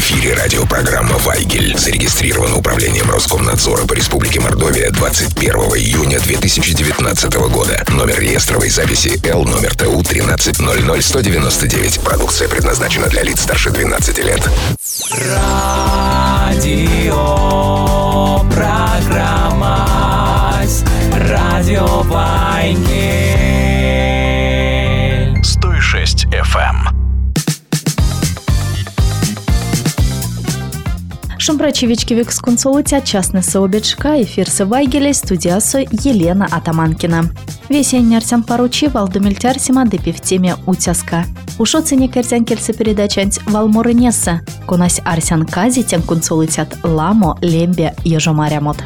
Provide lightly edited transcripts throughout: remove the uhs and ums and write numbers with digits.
эфире радиопрограмма «Вайгель». Зарегистрирована управлением Роскомнадзора по Республике Мордовия 21 июня 2019 года. Номер реестровой записи Л номер ТУ 1300199. Продукция предназначена для лиц старше 12 лет. Радиопрограмма «Радио Вайгель». 106 FM. Шумбрачевички вексконсолутя частный обедшка, эфир с Вайгеля, студиасо Елена Атаманкина. Весенний Арсен поручивал до мельтярсима депи в теме утяска. Ушоцене керзянкельцы передачанць Валморы Несса, конась Арсен Кази тем консолутят Ламо, Лембе, Ежомарямот.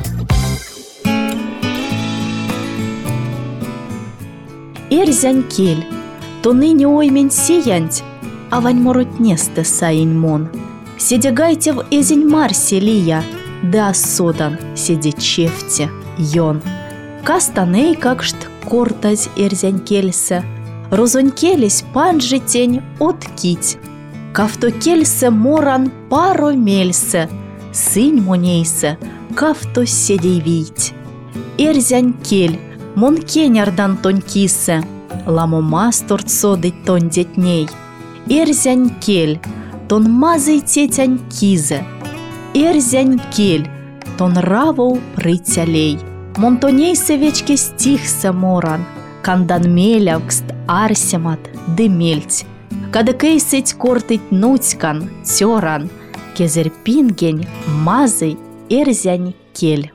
Эрзянкель, то ныне оймень сиянть, а ваньморут несте саинь мон. Седягайте в эзень марселия, да содан седи чефте, йон. Кастаней какшт кортаз эрзянкельсе, розонькелись панжи тень откить. Кавто моран паро мельсе, сынь монейсе, кавто седей вить. Эрзянкель, мон кенярдан тонькисе, ламо мастурт содыть тон детней. Эрзянкель, тон мазый тетянь кизе. Эрзянкель, тон равоу прытялей. Монтоней севечке стихсе моран, кандан мелявкст арсемат демельть. Кадыкейсыть кортыть нутькан, тёран, кезерпингень мазый эрзянкель.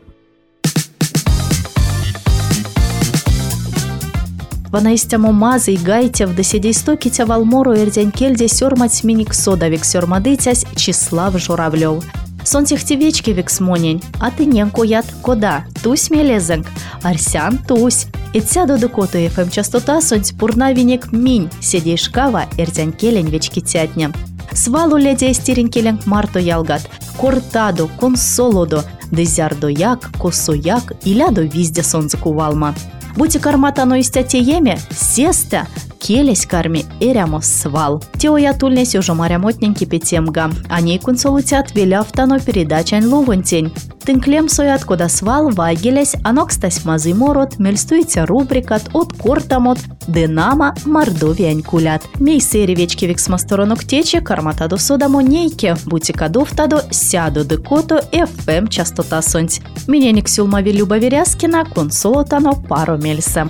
Ванаистямо мазый гайтев до седей стокитя Валмору эрзянкельде сёрмать миник содавик сёрмадытясь Числав Журавлёв. Сонтехтевечки виксмонень, а ты ненко яд кода, тусь мелезенг, Арсян тусь. Итсяду декоту ФМ частота сонть пурна винек минь, седей шкава эрзянкелень вечки тятня. Свалу ледя истеренкеленг марто ялгат, кортаду, консолодо, дезярдо як, косояк, иляду визде сонзаку валма. Будь карматано истяте еме, сеста, келесь карми эрямо свал. Теоя тульнесь уже марямотненьки петемга, а ней консолутят веляфтано передачань ловонтень. Тынклем соят кода свал вайгелесь, анокстась мазый морот, мельстуйте рубрикат от кортамот, Динамо Мордовиань кулят. Мейсы ревечки виксмасторонок тече, карматадо содамо нейке, бутикадовтадо сяду декото FM частота сонть. Миненик сюлмави Люба Веряскина, консолотано паро мельса.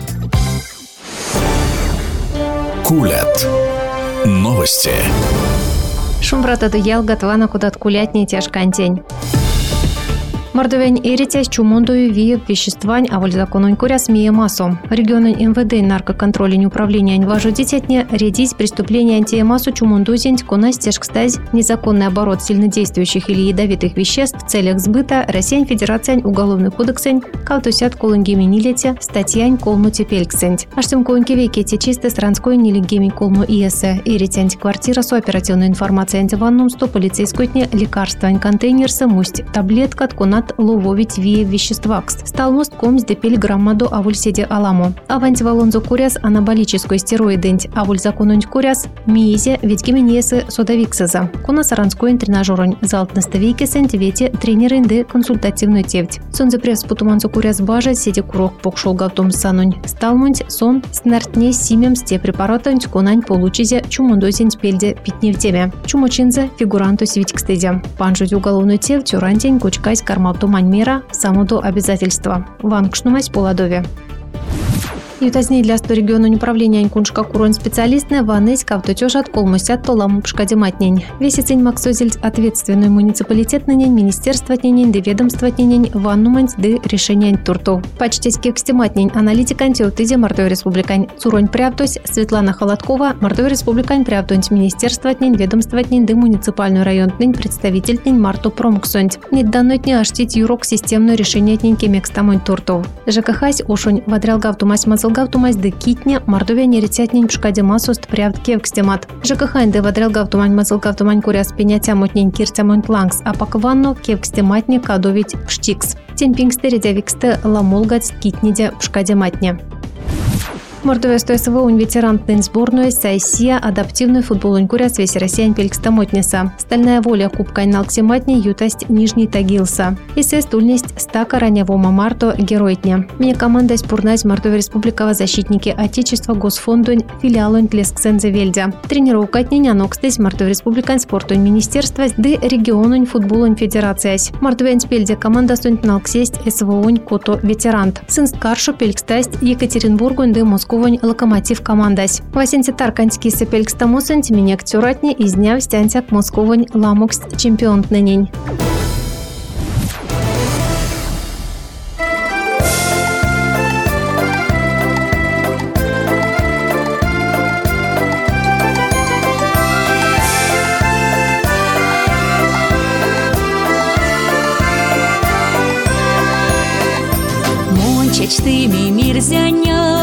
Кулят. Новости. Шумбратады ялгатвана кудат кулятни тяжкантень. Мордовень эритясь чумондою виеп веществань, а воль законунь куряс мие массом. Регионын МВД и наркоконтролень управления важу дитятне редить преступления антиемассу чумондузень, конась тяжкстазь, незаконный оборот сильнодействующих или ядовитых веществ в целях сбыта, Россиян Федерациянь уголовный кодексень, калтусят колунгеминилете, статьянь колму тепельксень. Аштем колунгевейке те чисто странской нелегеми колму ИС, эритянь квартира с оперативной информацией антиванном сто полицейскотне лекарствань контейнерса мусть таблетка ткунат лововить вие веществакс. Стал мост комс депель граммаду авульседе аламо. Авантивалонзо куряс анаболической стероиденть авуль законунь куряс миезе ведь гименесы содавиксаза. Куна саранской тренажерунь залт наставейке сентивете тренеринды консультативную тевть. Сонзе пресс путуманцо куряс бажа седе курок покшол гавтом санунь. Сталмунь сон снартне симем сте препаратонь конань получизе чумундозень пельде питне в теме. Чумочинзе фигуранту свитикстезе. Панжуть уголовную тевть урантень кучкась кармал тумань мера, самото обязательства. Вангшнумась поладове. Ютазней для 100 региону управления Анькуншка Курон специалистная ваннесь кавтотёжат колмусят толам пшкадематнень. Весицень максозель ответственный муниципалитет нынень, министерство нынень, ведомство нынень, ваннумань ды решение туртов. Почтесь кекстематнень аналитик антиотыде Мордовия Республикань Цуронь Прявтось, Светлана Холодкова, Мордовия Республикань Прявтонь, министерство нынь, ведомство нынь, ды муниципальный район нынь, представитель нынь Марту Промксонь. Нет данной дня аштить юрок системное решение нынь кемекстамонь туртов. ЖКХась ушунь вадрял гавтумась Гавтумась де китне, Мордовия нерецятнень пшкаде масост прявт кевкстемат. ЖКХ де вадрял гавтумань мазал гавтумань куряс пенятямутнень киртямонь лангс, а пак ванну кевкстематне кадовить пштикс. Темпингсте редявиксте ламолгать китнеде пшкаде матне. Мордовесто СВО ветерантный сборную Сайсия адаптивную футболную куряс весь россиян пелькстамотниса. Стальная воля кубка Налксиматни ютасть Нижний Тагилса. И сестульность стака раневома марто геройтня. Мне команда спорная из Мордовия Республикова защитники Отечества Госфондунь филиалунь Тлесксензе Вельдя. Тренировка отняня нокстесь Мордовия Республикан спортунь министерства де регионунь футболунь федерациясь. Мордовия Пельдя команда сунь Налксесть СВОунь кото ветерант. Сын Каршу пелькстасть Екатеринбургунь де Москву Локомотив командась. Васенти Тарканский сепелькстамусен тимени актюратни из дня встянтяк Московонь ламукс чемпион нынень. Мончечтыми мирзяня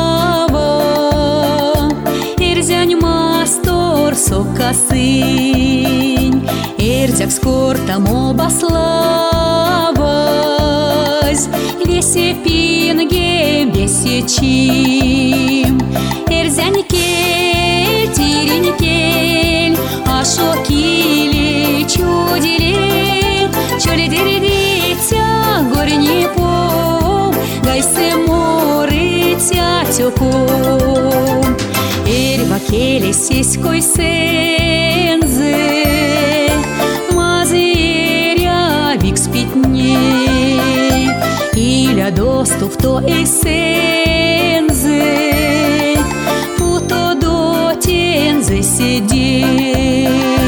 Сокасынь, эртяк скортам обаславась, весе пинге, весе чим. Эрзянькель, тиринькель, ашокили, чудили, чолидири дитя, горни пом, гайсе море тятюком. Вакели сиськой сензе, мазыря вик спитней, иля доступ то эсензе, путо до тензе сидей.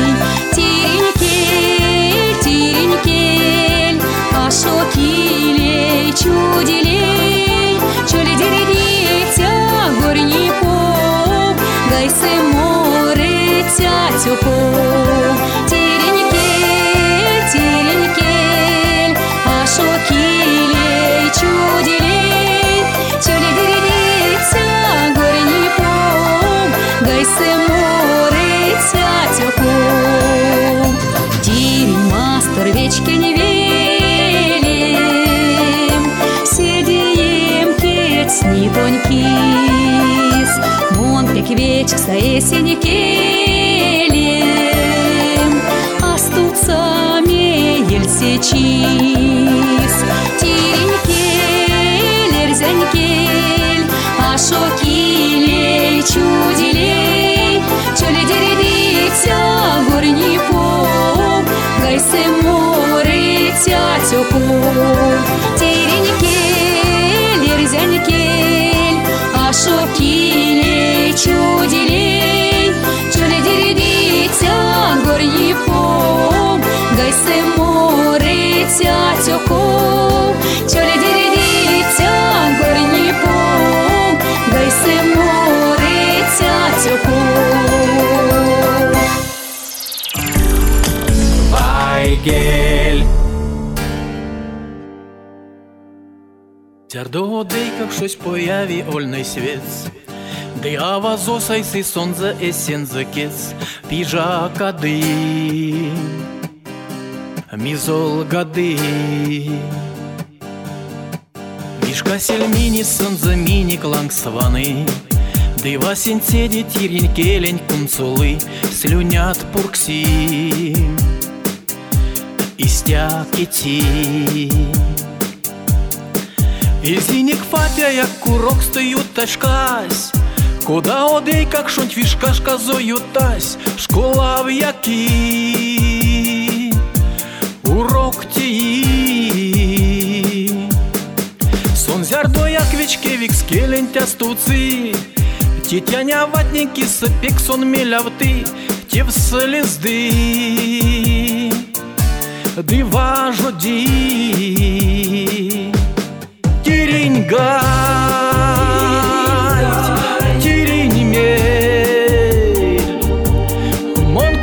Тиринькель, тиринькель, ашокилей, чудилей, чолидири дитя, горни Гайсе море тятюком. Тиринькель, тиринькель, ашокилей, чудилей, чолидири дитя, горни пом, гайсе море тятюком. Тиринь мастер вечки не велим, седием кецни тонькис, Монпек вечк са есени келем, астутся меель сечис. Тиринькель, эрзянькель, ашокилей, чудилей, чолидири дитя, горни пом, гайсе море тятюком. Тиринькель, эрзянькель, ашокилей, чудилей, чолидири дитя, горни пом, гайсе море тятюком. Чолидири дитя, горни пом, гайсе море тятюком. Вайгель. Тярдо дейках щось появі ольний свіц, де авазосай си сонзе есен закец, піжака ди, мізол гади. Мішка сельміні сонзе міні кланг свани, де васень седі тірінь келень кунцули, слюнят пурксі, істякеті. І зінік фатя, як курок стою ташкась, куда одей, как шонть вишкашка зоютась, школа в якій урок тії. Сон зярдо, як вічки, вік скелень тястуці, тітяня ватніки сипік сон мілявти, ті в слізди, дива жоді. Тиринь гать, тиринь мель, мон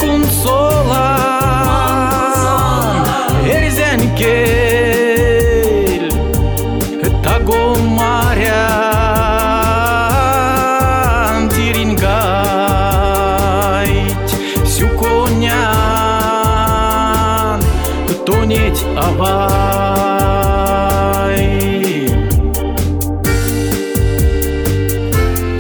кунцолан, эрзянькель, таго марян. Тиринь гать, сю конян, тонеть авай.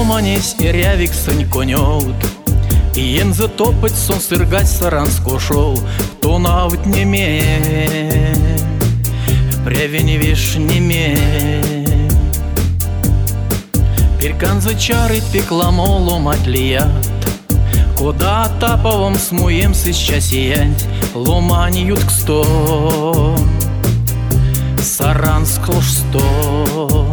ломанись и рявик сын конёт. И ен затопать сон сыргать саранско шел, то навык не ме, превени вишь не ме. Перкан зачарит пекла ломать лият, куда таповым смуем сейчас сиять, ломаньют к сто, саранско что.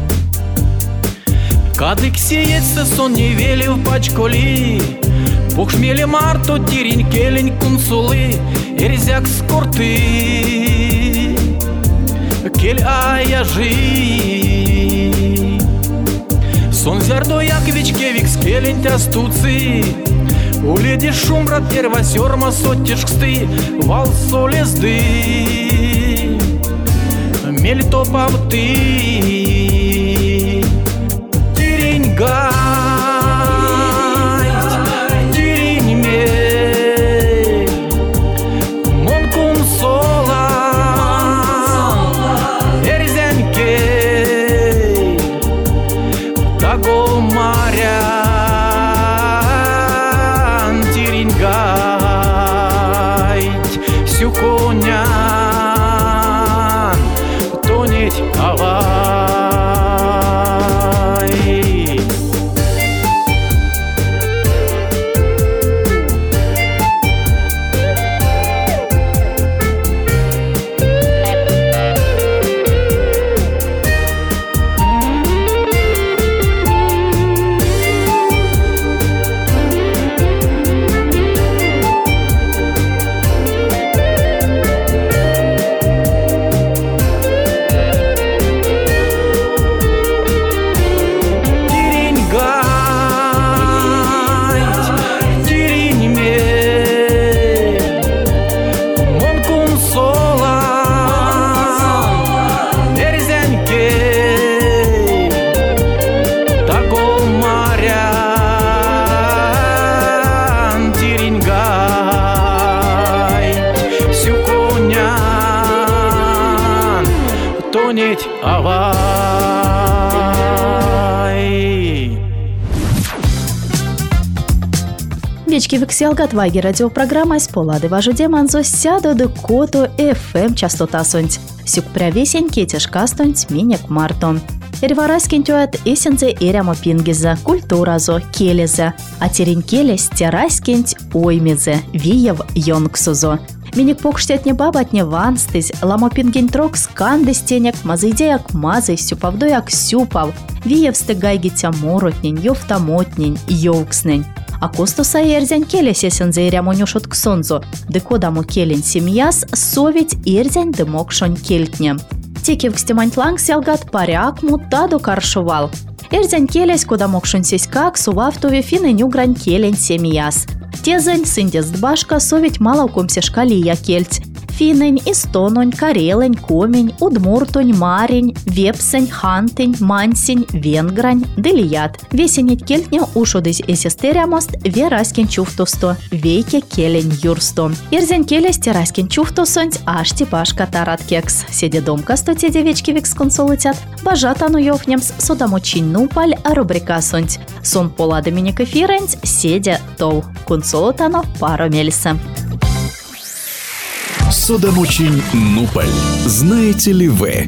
Кадык сеется сон не вели в пачколи, пухшмели марто тирень келень кунсулы, эрзяк скорты, кель аяжи. Сон зярдо якович кевик скелень тястуцы, уледи шумрат первосерма соттишксты, вал солезды, мель топавты. Вечки векселгат ваги радиопрограмма с полады важуде манзо сяду до кото FM частота сонть. Сюк прявесень кетешка стонть минек мартон. Эрвараскин тюат эсензе эрямо пингезе, культуразо, келезе. А терень келес тераскинть оймезе, виев йонгсузо. Миник покштятне бабатне ванстыз, ламо пинген трок сканды стенек, мазыйдеяк мазый, сюпавдояк сюпав. Виев стыгайгитя моротнень, йофтамотнень, йоукснень. А костуса эрзянь келес эсензе эрямо нюшот ксонзо, декодамо келень семьяс, совить эрзянь дымокшонь кельтне. Текев кстемантьланг селгат паряк мутаду каршувал. Эрзянь келес кодамокшонь сеськак сувавтове фины нюгрань келень семьяс. Тезень сындес дбашка совить малавком сешкалия кельть. Финень, истононь, карелень, комень, удмуртонь, марень, вепсень, хантень, мансень, венгрань, делият. Весенить кельтня ушодыз эсестерямост вераскин чуфтосто, вейке келень юрсто. Ирзень келес тераскин чуфтосонть ашти башка тарат кекс. Седе домка сто те девечки викс консолутят. Бажатану йофнемс содамочин нупаль рубрика сонть. Сон пола доминика фиренць седе тол. Консолутано паро мельса. Содамочин нупаль. Знаете ли вы?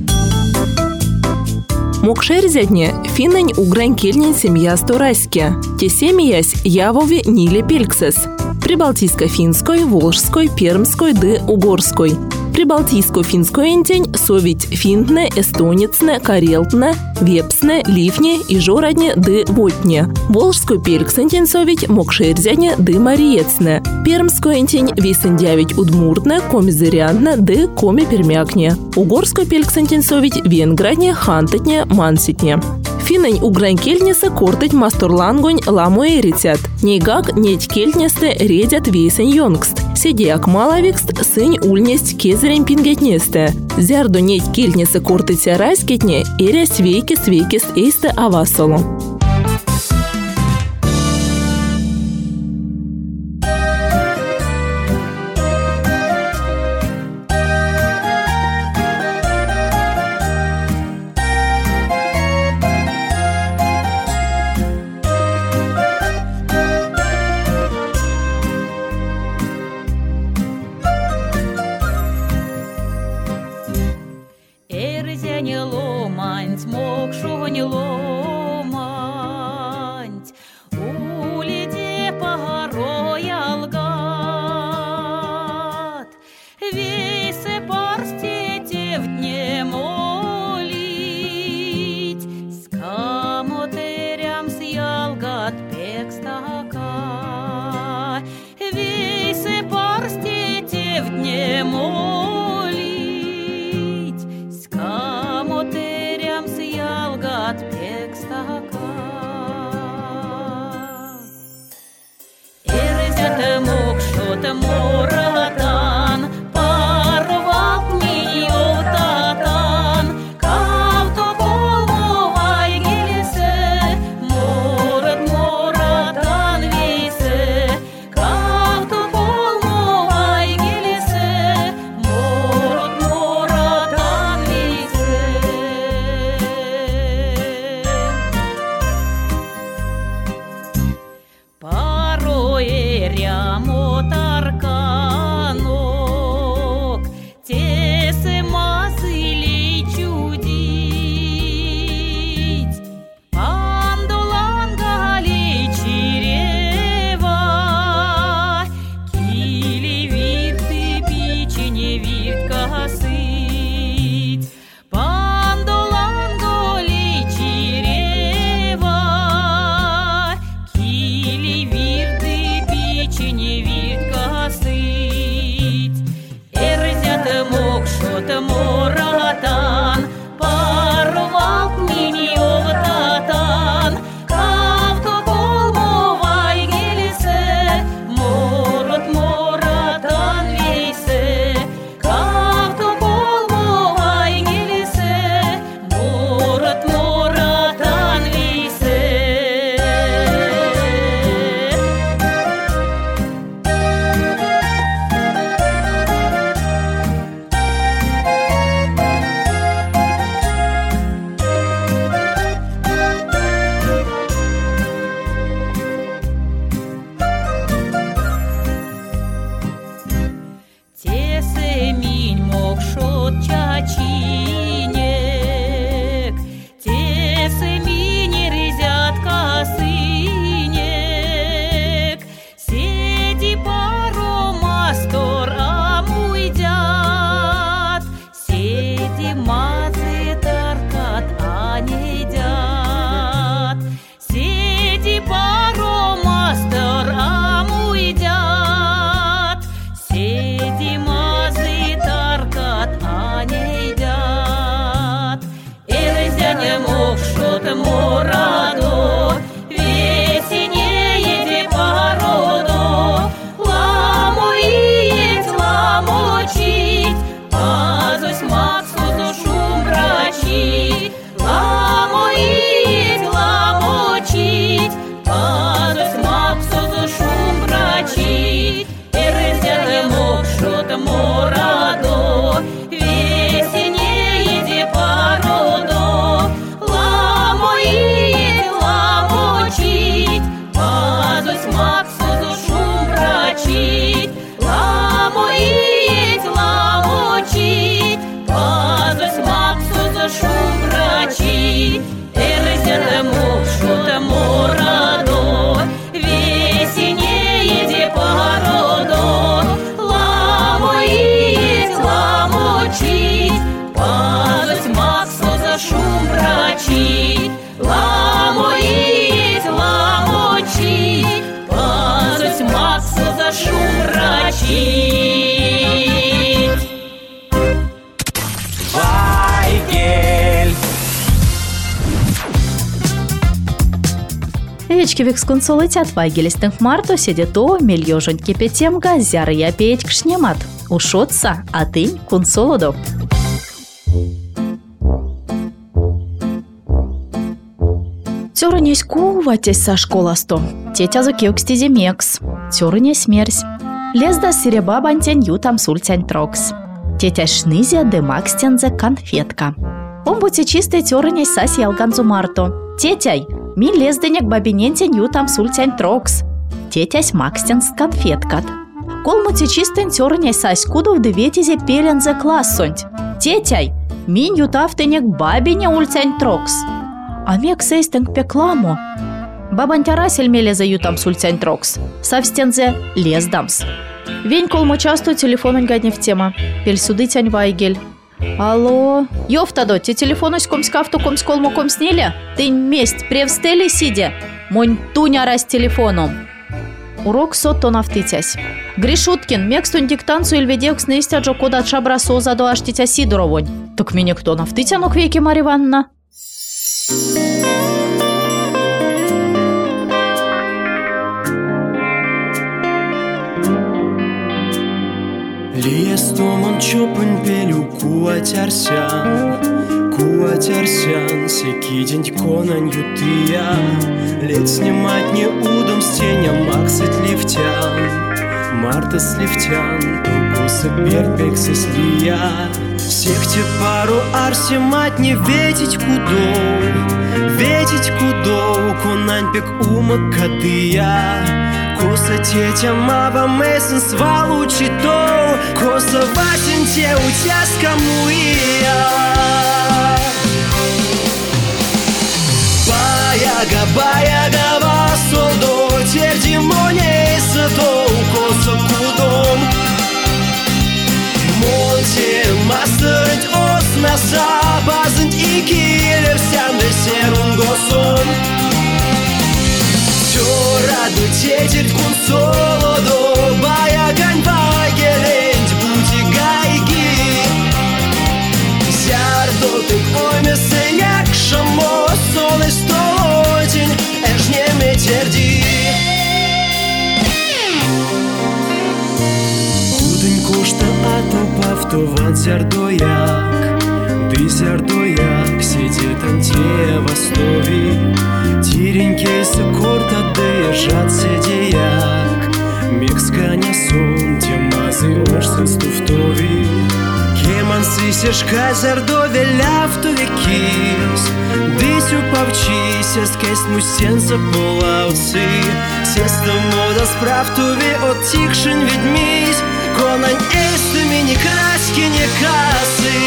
Мокшерзядне финень угрань кельнень семья сторайске. Те семьясь явови ниле пельксес. Прибалтийско-финской, волжской, пермской ды угорской. Прибалтийско-финской энтень совить финтне, эстонецне, карелтне, вепсне, ливне и жородне ды вотне. Волжской пельксентень совить мокшерзядне ды мариецне. Пермской энтень весендявить удмуртне, комизырянтне ды коми-пермякне. Угорской пельксентень совить венградне, хантетне, манситне. Финень угрань кельнесы кортыть масторлангонь ламуэ рецят. Нейгак неть кельнесты редят весень йонгст. Седеяк малавикст сынь ульнесть кезерень пингетнесты. Зярду неть кельнесы кортыть райскетне эря свейкис эйсты авасолу. тот чачинек, тесе мини резятка сынек, седи пару мастор амуйдят, седи мазы таркат анедят, седи пару мастор амуйдят, седи мазы таркат анедят. Элездяне мокшот морадо, весенее пародо, ламоить, ламочить, пазусь максузу шум брачить, ламоить, ламочить, пазусь максузу шум брачить. Элездяне мокшот морадо, весенее пародо, ламоить, ламочить, пазусь максузу шум брачить, ламоить, ламочить, пазусь максузу шум брачить. Элездяне мокшот морадо, весенее пародо, ламоить, ламочить, пазусь максузу шум брачить, ламоить, ламочить, пазусь максузу шум брачить. Вайгель. Вечки викскунцу летят вайгелистых марто сидето мильёжень кипятемга зяры я петь кшнемат. Ушотся, а тынь кунсолодо. Тёрынесь куватесь со школасто. Тетя закёкстизи мекс. Тёрынесь мерсь. Лезда сиреба бантень ютам сультянь трокс. Тетя шнызя демакстензе конфетка. Омбути чистый тёрынесь сась ялганзу марто. Тетяй, ми лезденек бабинентень ютам сультянь трокс. Тетясь макстенс конфеткат. Колмути чистый тёрынесь сась кудов деветизе пелензе классонть. Тетяй, мин ютафтенек бабине ультянь трокс. А мек сейстенг пекламо. Бабантяра сельмеле за ютам сультянь трокс. Савстензе лездамс. Вень колмо часто телефононь гаднев тема. Пельсуды тянь вайгель. Алло, ёфтадо, те телефонусь комскафту комсколмо комснеля? Ты месть превстели сидя? Монь туня раз телефоном. Урок сотто навтытясь. Гришуткин, мекстун диктанцу ильведекс наистяджо кода шабра созаду аж тетя Сидоровонь. Так меня кто навтытяну к веке, Марья Ивановна? Лиестомон чопын пелю куатярсян, секидень конань ютыя, лет снимать не удом с теня максит лифтян, марта слифтян, тугуса перпексы слия. Всех те пару арсимать не ветить кудоу, конань пек умак кадыя. Коса тетя маба мэсэн свалу читоу, коса васен те утяска муия. Баяга васолдо, терди моне садоу, коса кудом. Монте мастерить ос наса, базент и килер сям десерун госон. Раду тетель кунсолодо, баягань вайгелень, бути гайги. Зярдо ты ойме сеняк шамо, солы столотень, эжне метерди. Кудынь кошта атопавтован зярдояк, ды зярдояк сидит анте в основе. Тиренькейся корта доезжат седеяк, миксканя сон, темазы орсен стуфтови. Кеман сисешка зардове ляфтове кис, дысю павчися скесть мусенца полауцы. Сеста мода справтове оттикшен ведьмись, конань эстами не краски, не касы.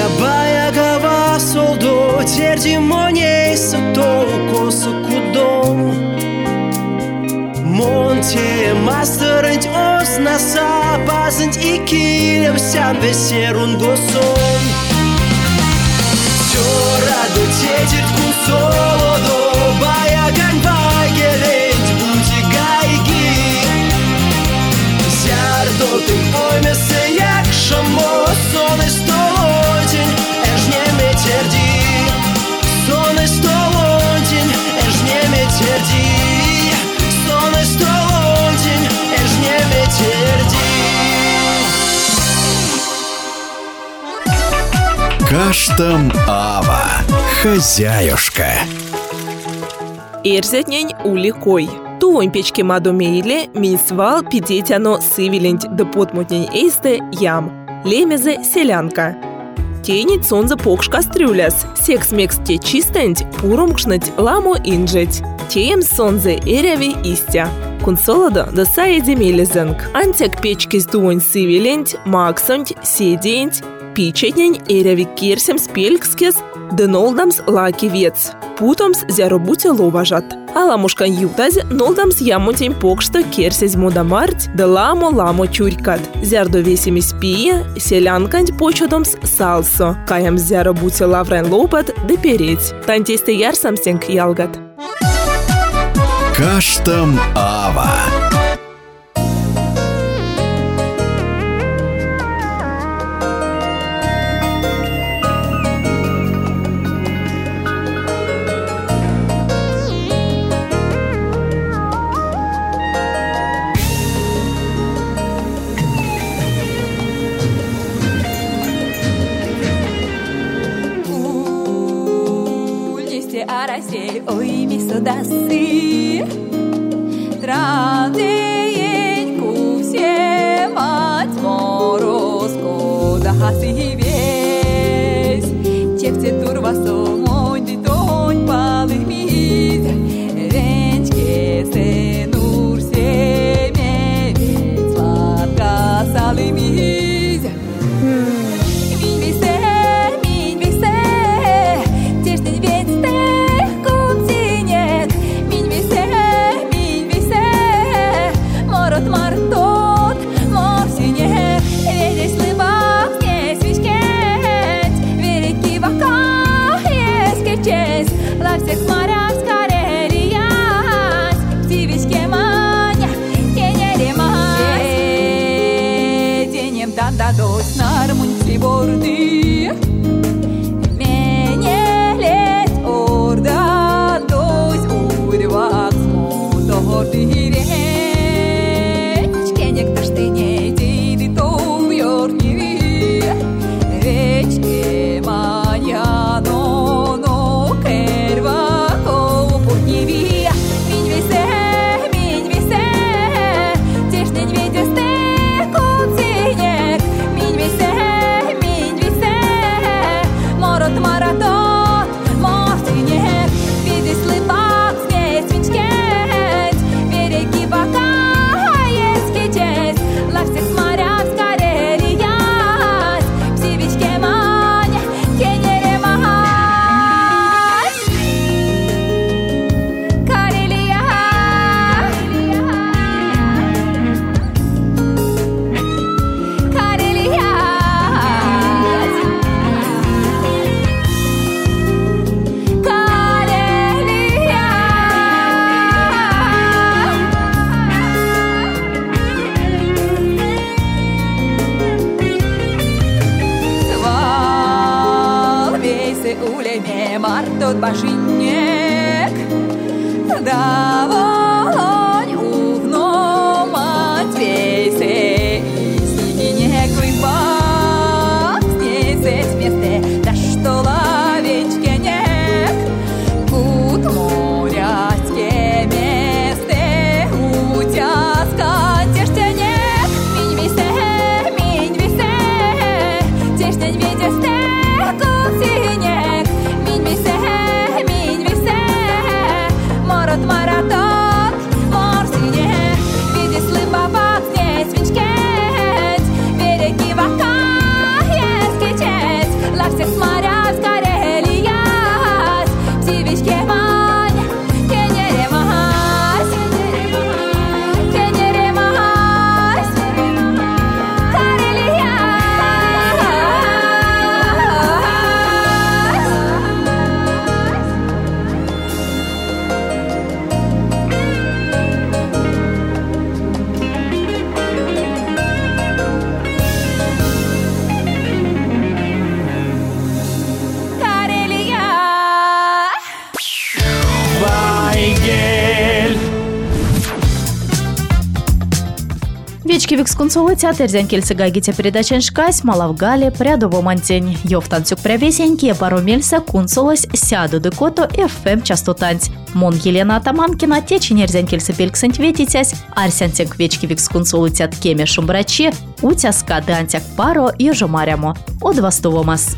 Gabaya gava soldo terdi money sato kosu kudom Monte мастерить ос наса пазint iki всем бесерун госон Раду тетит кун солодо Баяган байгелент бути гайги Зярдоты оймесе як шамо Сон истолодень эжне метерди Сон истолодень эжне метерди Сон истолодень эжне метерди Каштам Ава, хозяюшка. Эрзетнень уликой. Туонь печки мадомейле минсвал пидетяно сывеленть да потмутнень эйсте ям. Лемезе селянка. Тенить сонза покш кастрюляс. Секс-мекс те чистенть, пуром кшнать ламо инжеть. Теем сонзе эреви истя. Кунсолода да саеди мелезенг. Антяк печки с дуонь сывеленть, максонть, седенть. Пичетнень эреви кирсем спелькскес, да нолдамс лаки вец. Путомс зяробуте ловажат. Аламушкан ютазе нолдамс ямутень покшто керсез модамарть, да ламо чурькат. Зярдо весемис пия, селянканть почодомс салсо. Каям зяробуте лаврен лопат, да переть. Тантесте ярсамсенг ялгат. Каштам Ава. Ой, мисодасы, травдееньку все мать морозко, да хаси весь, чепте турвасо мой дитонь палымит, ренчке се нур семе, ведь сладка салымит. Дадос нармунти борди Менелет орда дос урвак смоторди Речке некто штыне диди то йорниви Речке маньяно но керва то путниви Минь весе, тешнень ведесте Маратон, мостинек, видишь слыбак, здесь свечкеть, береги бока, есть кичесть, на всех морях скорее ясь, в сивичке маня, кенере махать. Карелия, Карелия. Улеме мартот башинек, даволонь увно мать весе, и снегинек выбак, снесет вместе, да что ловечке нек, кут моряцке месте, утяска тештенек, минь весе, тештень ведесте, кут синек, минь весе, маратон. девичке мань, кенеремахась, кенеремахась, Карелия. Вечки викскунцовый театр зянкельцы гагите передачен шкась малавгале прядово мантень. Йофтанцюк прявесеньки паромельса кунцолось сяду декото FM частотанц. Мон Елена Атаманкина теченер зянкельцы пельксент ветитясь, арсянтек вечки викскунцовый театр кеме шумбрачи, утяска дантяк паро ежомарямо. От вастовомас.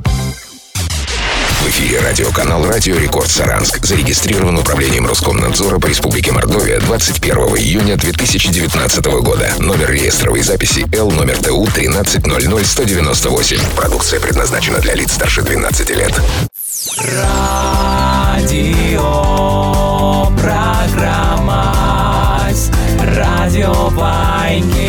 В эфире радиоканал «Радио Рекорд Саранск». Зарегистрирован управлением Роскомнадзора по Республике Мордовия 21 июня 2019 года. Номер реестровой записи Л номер ТУ 1300198. Продукция предназначена для лиц старше 12 лет. Радио программа. Радио Вайнгель.